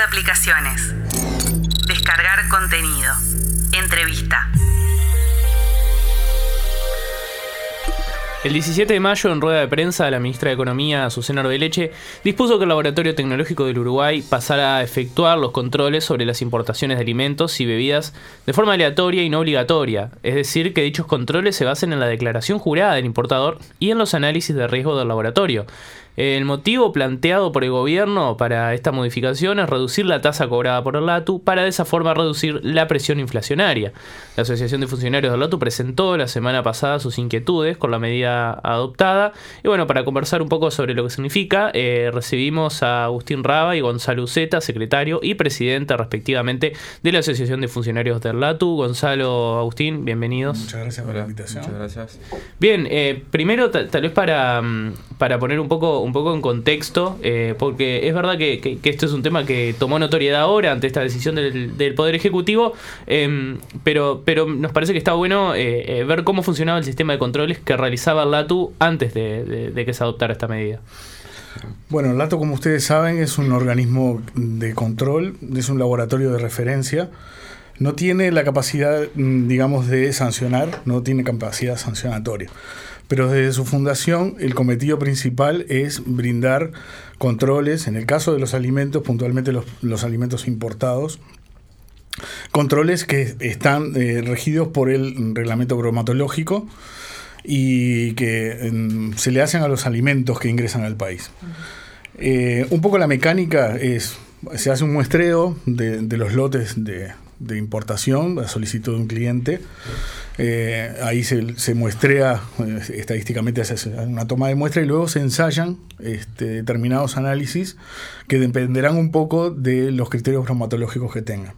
de aplicaciones. Descargar contenido. Entrevista. El 17 de mayo, en rueda de prensa, la ministra de Economía, Azucena Arbeleche, dispuso que el Laboratorio Tecnológico del Uruguay pasara a efectuar los controles sobre las importaciones de alimentos y bebidas de forma aleatoria y no obligatoria, es decir, que dichos controles se basen en la declaración jurada del importador y en los análisis de riesgo del laboratorio. El motivo planteado por el gobierno para esta modificación es reducir la tasa cobrada por el LATU para de esa forma reducir la presión inflacionaria. La Asociación de Funcionarios del LATU presentó la semana pasada sus inquietudes con la medida adoptada. Y bueno, para conversar un poco sobre lo que significa, recibimos a Agustín Raba y Gonzalo Uceta, secretario y presidente respectivamente de la Asociación de Funcionarios del LATU. Gonzalo, Agustín, bienvenidos. Muchas gracias por la invitación. Muchas gracias. Bien, primero tal vez para poner un poco en contexto, porque es verdad que esto es un tema que tomó notoriedad ahora ante esta decisión del Poder Ejecutivo, pero nos parece que está bueno ver cómo funcionaba el sistema de controles que realizaba el LATU antes de que se adoptara esta medida. Bueno, el LATU, como ustedes saben, es un organismo de control, es un laboratorio de referencia. No tiene la capacidad, digamos, de sancionar, no tiene capacidad sancionatoria. Pero desde su fundación el cometido principal es brindar controles, en el caso de los alimentos, puntualmente los alimentos importados, controles que están regidos por el reglamento bromatológico y que se le hacen a los alimentos que ingresan al país. Un poco la mecánica es, se hace un muestreo de los lotes de importación a solicitud de un cliente. Ahí se muestrea, estadísticamente se hace una toma de muestra y luego se ensayan determinados análisis que dependerán un poco de los criterios bromatológicos que tengan.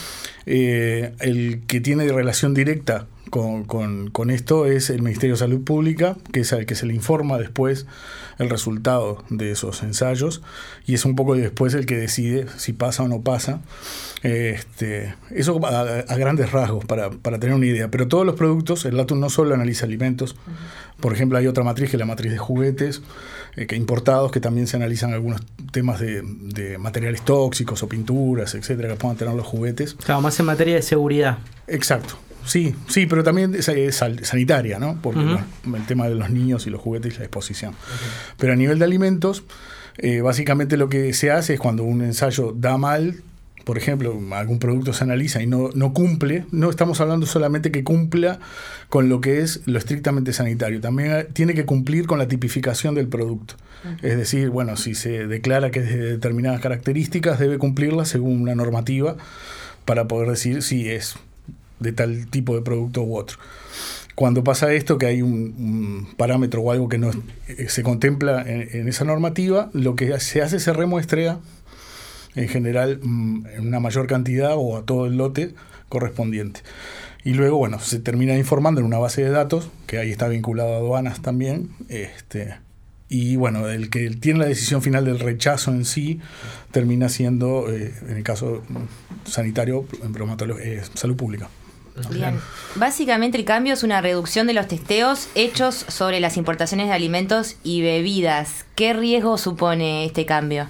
El que tiene relación directa con esto es el Ministerio de Salud Pública, que es al que se le informa después el resultado de esos ensayos y es un poco después el que decide si pasa o no pasa. Eso a grandes rasgos para tener una idea, pero todos los productos, el LATU no solo analiza alimentos. Por ejemplo, hay otra matriz que es la matriz de juguetes, que importados, que también se analizan algunos temas de materiales tóxicos o pinturas, etcétera, que puedan tener los juguetes. Claro, más en materia de seguridad. Exacto. Sí, pero también es sanitaria, ¿no? Porque el tema de los niños y los juguetes y la exposición. Pero a nivel de alimentos, básicamente lo que se hace es cuando un ensayo da mal, por ejemplo, algún producto se analiza y no cumple, no estamos hablando solamente que cumpla con lo que es lo estrictamente sanitario, también tiene que cumplir con la tipificación del producto. Es decir, bueno, si se declara que es de determinadas características, debe cumplirlas según una normativa para poder decir si es de tal tipo de producto u otro. Cuando pasa esto, que hay un parámetro o algo que no se contempla en esa normativa, lo que se hace se remuestrea en general en una mayor cantidad o a todo el lote correspondiente. Y luego, bueno, se termina informando en una base de datos, que ahí está vinculado a aduanas también, y bueno, el que tiene la decisión final del rechazo en sí termina siendo, en el caso sanitario, en salud pública. Bien. Básicamente el cambio es una reducción de los testeos hechos sobre las importaciones de alimentos y bebidas. ¿Qué riesgo supone este cambio?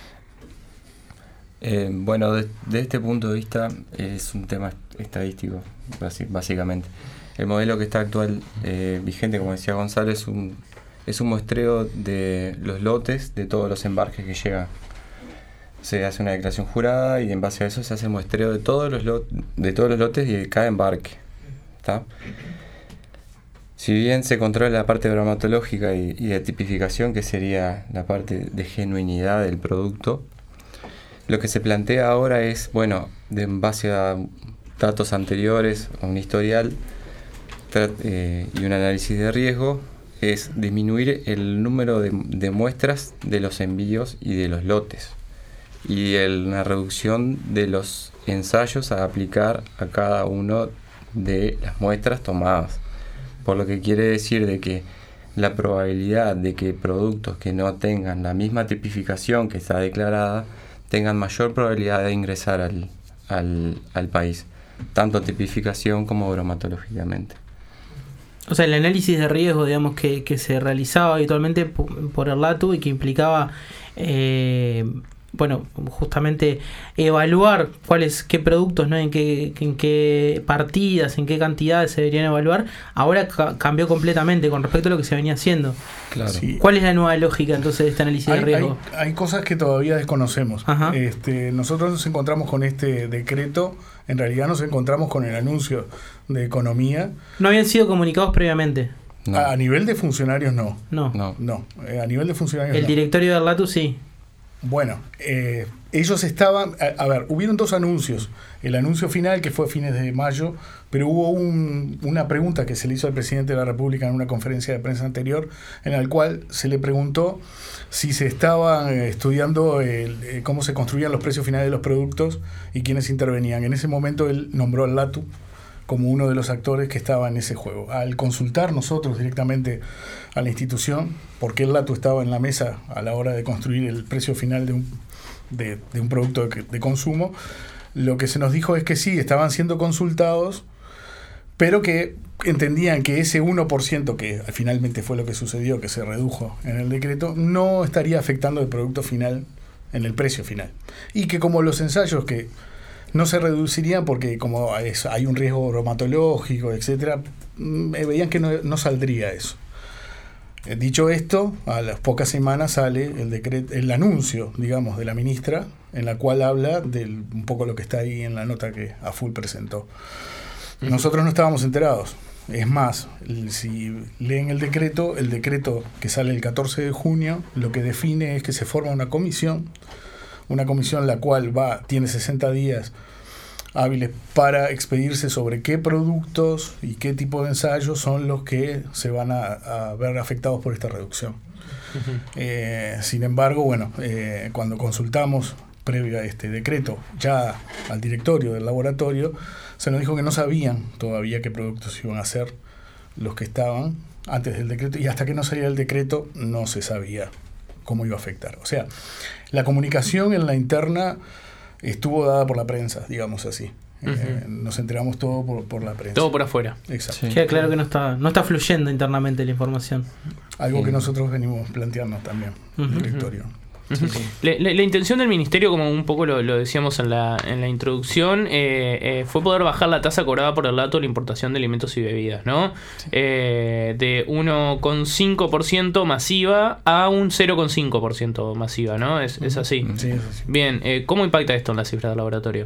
Bueno, de este punto de vista es un tema estadístico, básicamente. El modelo que está actual vigente, como decía Gonzalo, es un muestreo de los lotes de todos los embarques que llegan. Se hace una declaración jurada y en base a eso se hace el muestreo de todos los lotes y de cada embarque. ¿Está? Si bien se controla la parte bromatológica y de tipificación, que sería la parte de genuinidad del producto, lo que se plantea ahora es, bueno, en base a datos anteriores, a un historial y un análisis de riesgo, es disminuir el número de muestras de los envíos y de los lotes. Y una reducción de los ensayos a aplicar a cada uno de las muestras tomadas. Por lo que quiere decir de que la probabilidad de que productos que no tengan la misma tipificación que está declarada tengan mayor probabilidad de ingresar al país, tanto tipificación como bromatológicamente. O sea, el análisis de riesgo, digamos, que se realizaba habitualmente por el LATU y que implicaba bueno, justamente evaluar qué productos, ¿no? en qué partidas, en qué cantidades se deberían evaluar, ahora cambió completamente con respecto a lo que se venía haciendo. Claro. Sí. ¿Cuál es la nueva lógica entonces de este análisis de riesgo? Hay cosas que todavía desconocemos. Ajá. Nosotros nos encontramos con este decreto, en realidad nos encontramos con el anuncio de Economía. ¿No habían sido comunicados previamente? No. A nivel de funcionarios no. No. No, a nivel de funcionarios El no. directorio del LATU sí. Bueno, ellos estaban... A ver, hubieron dos anuncios. El anuncio final, que fue a fines de mayo, pero hubo una pregunta que se le hizo al presidente de la República en una conferencia de prensa anterior, en la cual se le preguntó si se estaban estudiando cómo se construían los precios finales de los productos y quiénes intervenían. En ese momento él nombró al LATU como uno de los actores que estaba en ese juego. Al consultar nosotros directamente a la institución, porque el LATU estaba en la mesa a la hora de construir el precio final de un producto de consumo, lo que se nos dijo es que sí, estaban siendo consultados, pero que entendían que ese 1%, que finalmente fue lo que sucedió, que se redujo en el decreto, no estaría afectando el producto final en el precio final. Y que como los ensayos que no se reducirían porque como hay un riesgo bromatológico, etcétera, veían que no saldría eso. Dicho esto, a las pocas semanas sale el anuncio, digamos, de la ministra, en la cual habla de un poco lo que está ahí en la nota que AFUL presentó. Nosotros no estábamos enterados. Es más, si leen el decreto que sale el 14 de junio, lo que define es que se forma una comisión la cual tiene 60 días hábiles para expedirse sobre qué productos y qué tipo de ensayos son los que se van a ver afectados por esta reducción. Sin embargo, cuando consultamos previo a este decreto ya al directorio del laboratorio, se nos dijo que no sabían todavía qué productos iban a ser los que estaban antes del decreto, y hasta que no salía el decreto no se sabía cómo iba a afectar. O sea, la comunicación en la interna estuvo dada por la prensa, digamos así. Nos enteramos todo por la prensa. Todo por afuera. Exacto. Queda claro que no está fluyendo internamente la información. Algo que nosotros venimos planteando también, el directorio. Sí. La intención del ministerio, como un poco lo decíamos en la introducción, fue poder bajar la tasa cobrada por el LATU de la importación de alimentos y bebidas, ¿no? Sí. De 1,5% masiva a un 0,5% masiva, ¿no? Es así. Sí, es así. Bien, ¿cómo impacta esto en la cifra del laboratorio?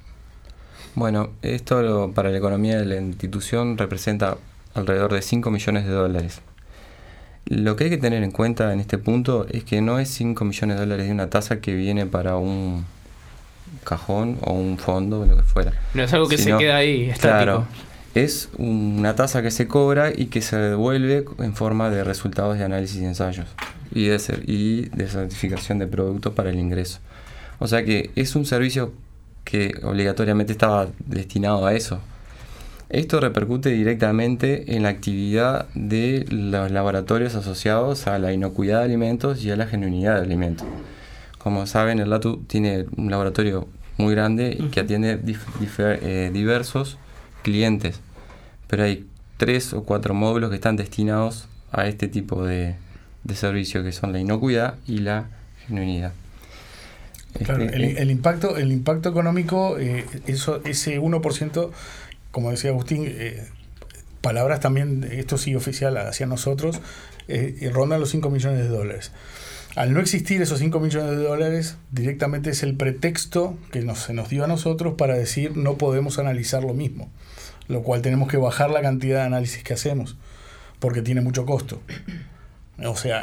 Bueno, esto para la economía de la institución representa alrededor de $5 millones. Lo que hay que tener en cuenta en este punto es que no es $5 millones de una tasa que viene para un cajón o un fondo o lo que fuera. No es algo que se queda ahí, estático. Claro, es una tasa que se cobra y que se devuelve en forma de resultados de análisis y ensayos y de certificación de productos para el ingreso. O sea que es un servicio que obligatoriamente estaba destinado a eso. Esto repercute directamente en la actividad de los laboratorios asociados a la inocuidad de alimentos y a la genuinidad de alimentos. Como saben, el LATU tiene un laboratorio muy grande que atiende diversos clientes, pero hay 3 o 4 módulos que están destinados a este tipo de servicio, que son la inocuidad y la genuinidad. Claro, el impacto económico, ese 1%, como decía Agustín, palabras también, esto sí oficial hacia nosotros, rondan los $5 millones. Al no existir esos $5 millones, directamente es el pretexto que se nos dio a nosotros para decir no podemos analizar lo mismo, lo cual tenemos que bajar la cantidad de análisis que hacemos, porque tiene mucho costo. O sea,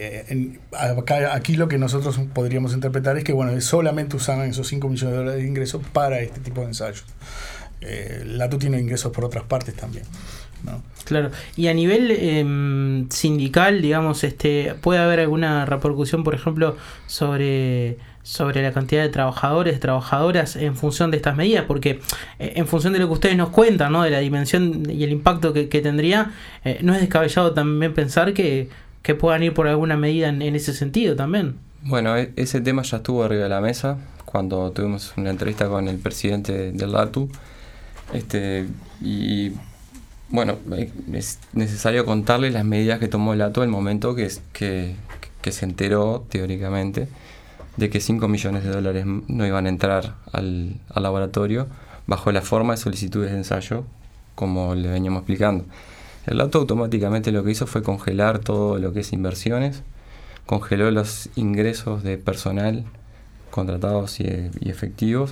aquí lo que nosotros podríamos interpretar es que solamente usaban esos $5 millones de ingresos para este tipo de ensayos. LATU tiene ingresos por otras partes también, ¿no? Claro. Y a nivel sindical, digamos, ¿puede haber alguna repercusión, por ejemplo, sobre la cantidad de trabajadores, trabajadoras en función de estas medidas? Porque en función de lo que ustedes nos cuentan, ¿no?, de la dimensión y el impacto que tendría, no es descabellado también pensar que puedan ir por alguna medida en ese sentido también. Bueno, ese tema ya estuvo arriba de la mesa cuando tuvimos una entrevista con el presidente del LATU. Y bueno, es necesario contarles las medidas que tomó el LATU al momento que se enteró teóricamente de que 5 millones de dólares no iban a entrar al laboratorio bajo la forma de solicitudes de ensayo, como le veníamos explicando. El LATU automáticamente lo que hizo fue congelar todo lo que es inversiones, congeló los ingresos de personal contratados y efectivos.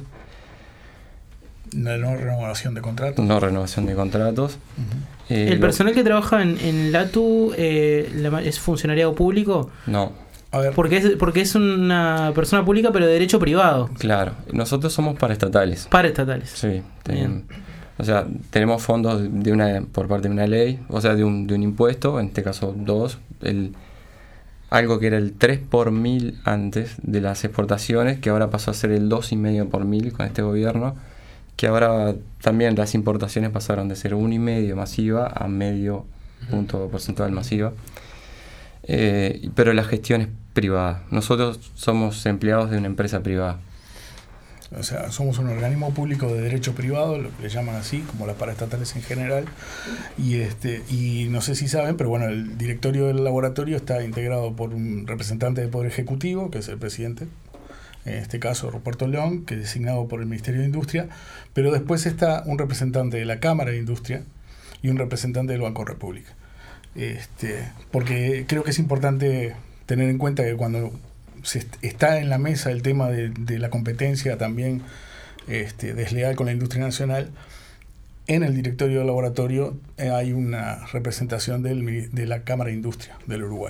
No renovación de contratos. No renovación de contratos. ¿El personal que trabaja en LATU es funcionariado público? No. A ver. Porque es una persona pública pero de derecho privado. Claro, nosotros somos paraestatales. Paraestatales. Sí, o sea, tenemos fondos por parte de una ley, o sea, de un impuesto, en este caso 2, algo que era el 3 por 1000 antes de las exportaciones, que ahora pasó a ser el 2,5 por 1000 con este gobierno, que ahora también las importaciones pasaron de ser 1,5 masiva a medio punto porcentual masiva. Pero la gestión es privada. Nosotros somos empleados de una empresa privada. O sea, somos un organismo público de derecho privado, lo que le llaman así, como las paraestatales en general. Y no sé si saben, pero bueno, el directorio del laboratorio está integrado por un representante del Poder Ejecutivo, que es el presidente, en este caso Ruperto León, que es designado por el Ministerio de Industria, pero después está un representante de la Cámara de Industria y un representante del Banco República. Porque creo que es importante tener en cuenta que cuando está en la mesa el tema de la competencia también desleal con la industria nacional, en el directorio del laboratorio hay una representación de la Cámara de Industria del Uruguay.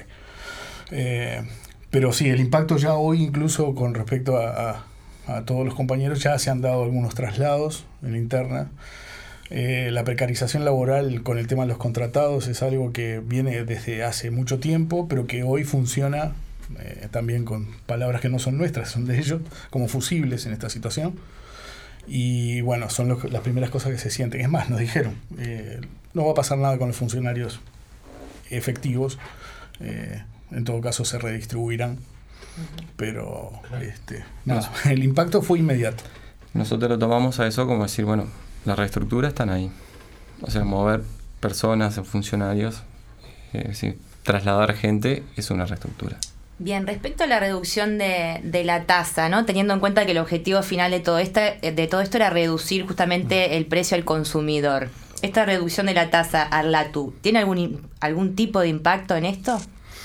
Pero sí, el impacto ya hoy, incluso con respecto a todos los compañeros, ya se han dado algunos traslados en la interna. La precarización laboral con el tema de los contratados es algo que viene desde hace mucho tiempo, pero que hoy funciona también con palabras que no son nuestras, son de ellos, como fusibles en esta situación. Y bueno, son las primeras cosas que se sienten. Es más, nos dijeron, no va a pasar nada con los funcionarios efectivos, en todo caso se redistribuirán, pero nada, el impacto fue inmediato. Nosotros lo tomamos a eso como decir, bueno, la reestructura están ahí. O sea, mover personas, funcionarios, trasladar gente es una reestructura. Bien, respecto a la reducción de la tasa, ¿no? Teniendo en cuenta que el objetivo final de todo esto era reducir justamente el precio al consumidor. ¿Esta reducción de la tasa al LATU tiene algún tipo de impacto en esto?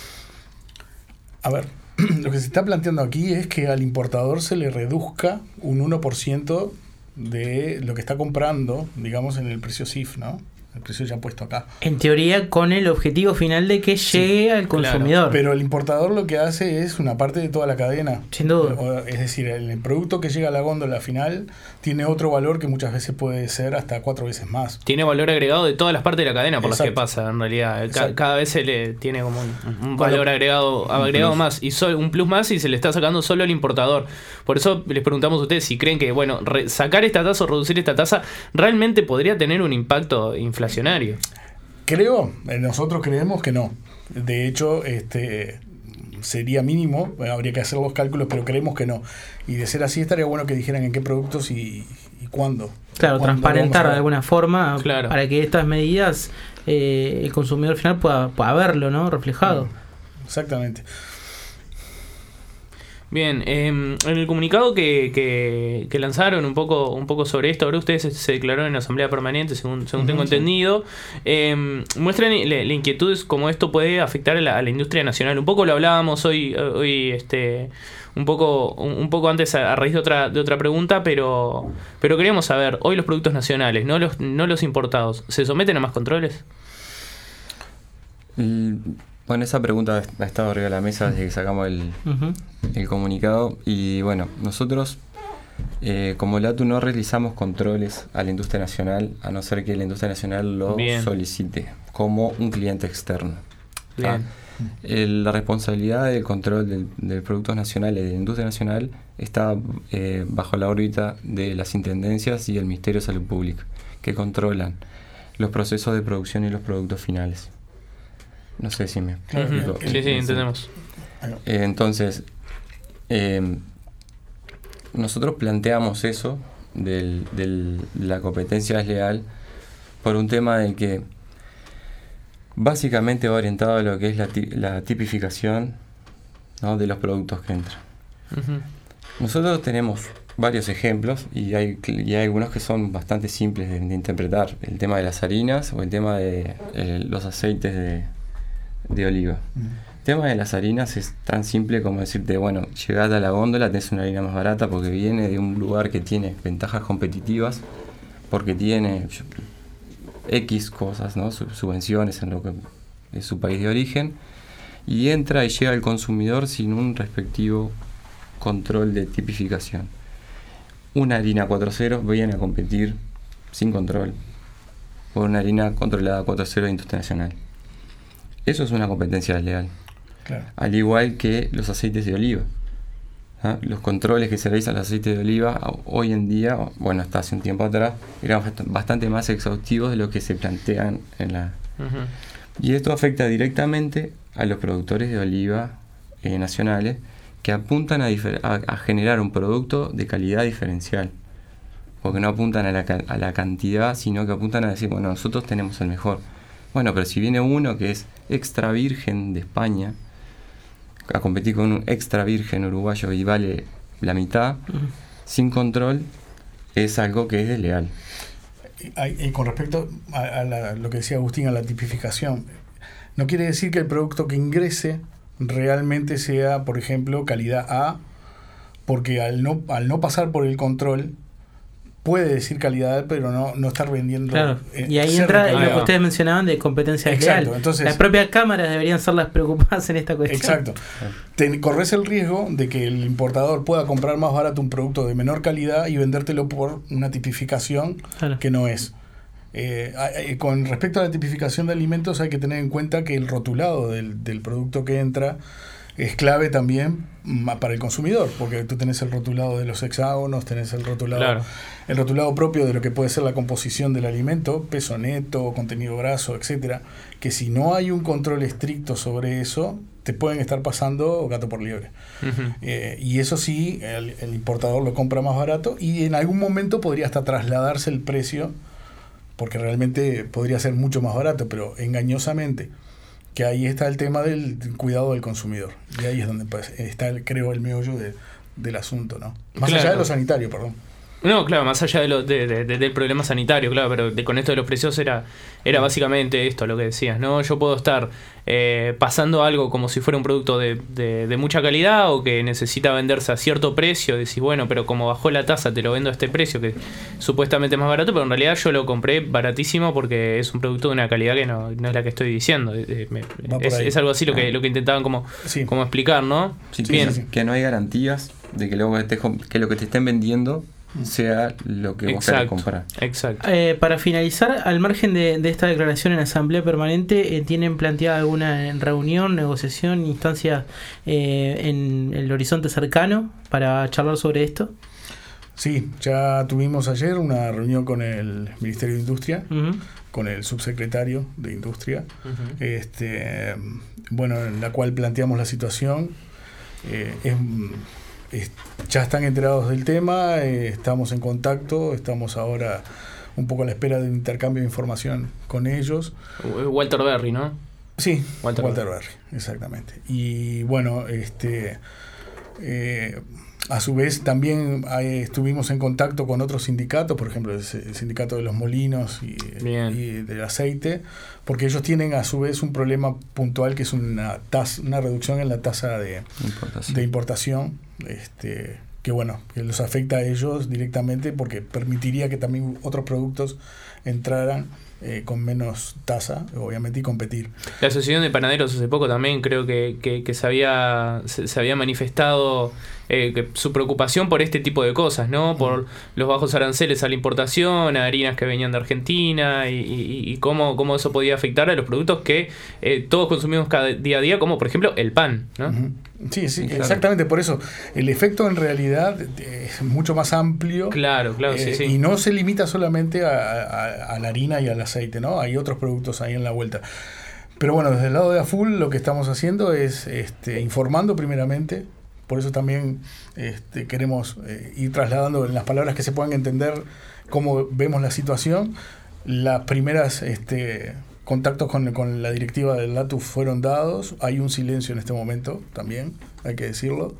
A ver, lo que se está planteando aquí es que al importador se le reduzca un 1% de lo que está comprando, digamos, en el precio CIF, ¿no? El precio ya puesto acá. En teoría, con el objetivo final de que llegue al consumidor. Claro, pero el importador lo que hace es una parte de toda la cadena. Sin duda. Es decir, el producto que llega a la góndola final tiene otro valor que muchas veces puede ser hasta 4 veces más. Tiene valor agregado de todas las partes de la cadena por Exacto. las que pasa, en realidad. Cada vez se le tiene como un valor agregado más, y un plus más, y se le está sacando solo al importador. Por eso les preguntamos a ustedes si creen que, bueno, sacar esta tasa o reducir esta tasa realmente podría tener un impacto inflacionario. Nosotros creemos que no. De hecho, sería mínimo, habría que hacer los cálculos, pero creemos que no. Y de ser así, estaría bueno que dijeran en qué productos y cuándo. Claro, transparentar de alguna forma, claro, para que estas medidas el consumidor final pueda verlo, ¿no? Reflejado. Exactamente. Bien, en el comunicado que lanzaron un poco sobre esto, ahora ustedes se declararon en asamblea permanente, según tengo entendido, muestran la inquietud como esto puede afectar a la industria nacional. Un poco lo hablábamos hoy un poco antes a raíz de otra pregunta, pero queríamos saber, hoy los productos nacionales, no los importados, ¿se someten a más controles? Bueno, esa pregunta ha estado arriba de la mesa desde que sacamos el comunicado. Y bueno, nosotros como LATU no realizamos controles a la industria nacional, a no ser que la industria nacional lo solicite como un cliente externo. Bien. La responsabilidad del control de productos nacionales, de la industria nacional, está bajo la órbita de las intendencias y el Ministerio de Salud Pública, que controlan los procesos de producción y los productos finales. No sé si me explico. Sí, entendemos. Entonces, nosotros planteamos eso de la competencia desleal por un tema de que básicamente va orientado a lo que es la tipificación, ¿no?, de los productos que entran. Nosotros tenemos varios ejemplos y hay algunos que son bastante simples de interpretar. El tema de las harinas o el tema de los aceites de oliva. El tema de las harinas es tan simple como decirte, bueno, llegás a la góndola, tenés una harina más barata porque viene de un lugar que tiene ventajas competitivas, porque tiene X cosas, ¿no? Subvenciones en lo que es su país de origen, y entra y llega al consumidor sin un respectivo control de tipificación. Una harina 4.0 viene a competir sin control por una harina controlada 4.0 de industria nacional. Eso es una competencia desleal. Claro. Al igual que los aceites de oliva. ¿Ah? Los controles que se realizan los aceites de oliva hoy en día, bueno, hasta hace un tiempo atrás, eran bastante más exhaustivos de lo que se plantean en la... Y esto afecta directamente a los productores de oliva nacionales, que apuntan a generar un producto de calidad diferencial, porque no apuntan a la cantidad, sino que apuntan a decir, bueno, nosotros tenemos el mejor. Bueno, pero si viene uno que es extra virgen de España a competir con un extra virgen uruguayo y vale la mitad, sin control, es algo que es desleal. Y con respecto a lo que decía Agustín, a la tipificación, no quiere decir que el producto que ingrese realmente sea, por ejemplo, calidad A, porque al no pasar por el control puede decir calidad A, pero no estar vendiendo. Claro. Y ahí entra lo que ustedes mencionaban de competencia desleal. Exacto. Entonces, las propias cámaras deberían ser las preocupadas en esta cuestión. Exacto. Corres el riesgo de que el importador pueda comprar más barato un producto de menor calidad y vendértelo por una tipificación que no es. Con respecto a la tipificación de alimentos, hay que tener en cuenta que el rotulado del producto que entra es clave también para el consumidor, porque tú tenés el rotulado de los hexágonos, tenés el rotulado propio de lo que puede ser la composición del alimento, peso neto, contenido graso, etcétera, que si no hay un control estricto sobre eso, te pueden estar pasando gato por liebre. Y eso sí, el importador lo compra más barato y en algún momento podría hasta trasladarse el precio, porque realmente podría ser mucho más barato, pero engañosamente. Que ahí está el tema del cuidado del consumidor. Y ahí es donde está, creo, el meollo del asunto, ¿no? Más allá de lo sanitario, perdón. No, claro, más allá del problema sanitario, claro, pero con esto de los precios era básicamente esto lo que decías, ¿no? Yo puedo estar pasando algo como si fuera un producto de mucha calidad o que necesita venderse a cierto precio, decís, bueno, pero como bajó la tasa te lo vendo a este precio que supuestamente es más barato, pero en realidad yo lo compré baratísimo porque es un producto de una calidad que no es la que estoy diciendo. Es algo así lo que intentaban como explicar, ¿no? Sí, bien. Que no hay garantías de que lo que te estén vendiendo sea lo que vos querés comprar. Exacto. Para finalizar, al margen de esta declaración en asamblea permanente, ¿tienen planteada alguna reunión, negociación, instancia en el horizonte cercano para charlar sobre esto? Sí, ya tuvimos ayer una reunión con el Ministerio de Industria, con el subsecretario de Industria, bueno, en la cual planteamos la situación. Ya están enterados del tema, estamos en contacto, estamos ahora un poco a la espera de un intercambio de información con ellos. Walter Berry, ¿no? Sí, Walter Berry, exactamente. Y bueno, a su vez también estuvimos en contacto con otros sindicatos, por ejemplo el sindicato de los molinos y del aceite, porque ellos tienen a su vez un problema puntual que es una reducción en la tasa de importación, que bueno, que los afecta a ellos directamente porque permitiría que también otros productos entraran con menos tasa, obviamente, y competir. La Asociación de Panaderos hace poco también creo que se había manifestado su preocupación por este tipo de cosas, ¿no? Por los bajos aranceles a la importación, a harinas que venían de Argentina y cómo eso podía afectar a los productos que todos consumimos día a día, como por ejemplo el pan, ¿no? Sí, claro. Exactamente, por eso el efecto en realidad es mucho más amplio. Claro, sí. Y no se limita solamente a la harina y al aceite, ¿no? Hay otros productos ahí en la vuelta. Pero bueno, desde el lado de AFUL lo que estamos haciendo es informando primeramente. Por eso también queremos ir trasladando en las palabras que se puedan entender cómo vemos la situación. Las primeras contactos con la directiva del LATUF fueron dados. Hay un silencio en este momento también, hay que decirlo.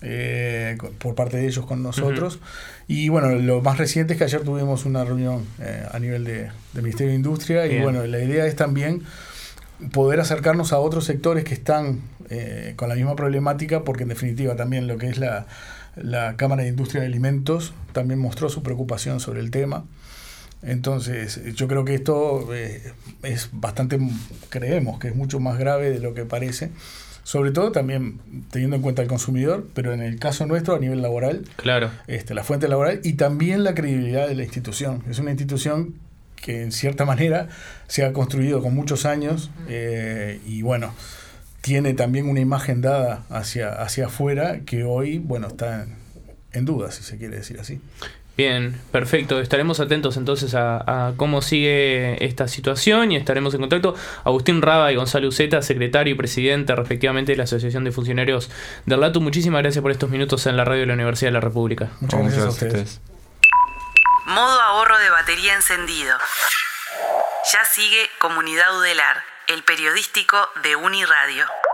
por parte de ellos con nosotros. Y bueno, lo más reciente es que ayer tuvimos una reunión a nivel de Ministerio de Industria. Bien. Y bueno, la idea es también poder acercarnos a otros sectores que están con la misma problemática, porque en definitiva también lo que es la Cámara de Industria de Alimentos también mostró su preocupación sobre el tema. Entonces yo creo que esto es bastante, creemos que es mucho más grave de lo que parece, sobre todo también teniendo en cuenta al consumidor, pero en el caso nuestro a nivel laboral, Claro. la fuente laboral y también la credibilidad de la institución. Es una institución que en cierta manera se ha construido con muchos años y bueno, tiene también una imagen dada hacia afuera que hoy, bueno, está en duda, si se quiere decir así. Bien, perfecto. Estaremos atentos entonces a cómo sigue esta situación y estaremos en contacto. Agustín Raba y Gonzalo Uceta, secretario y presidente respectivamente de la Asociación de Funcionarios del LATU. Muchísimas gracias por estos minutos en la radio de la Universidad de la República. Muchas gracias a ustedes. Modo ahorro de batería encendido. Ya sigue Comunidad Udelar, el periodístico de Uniradio.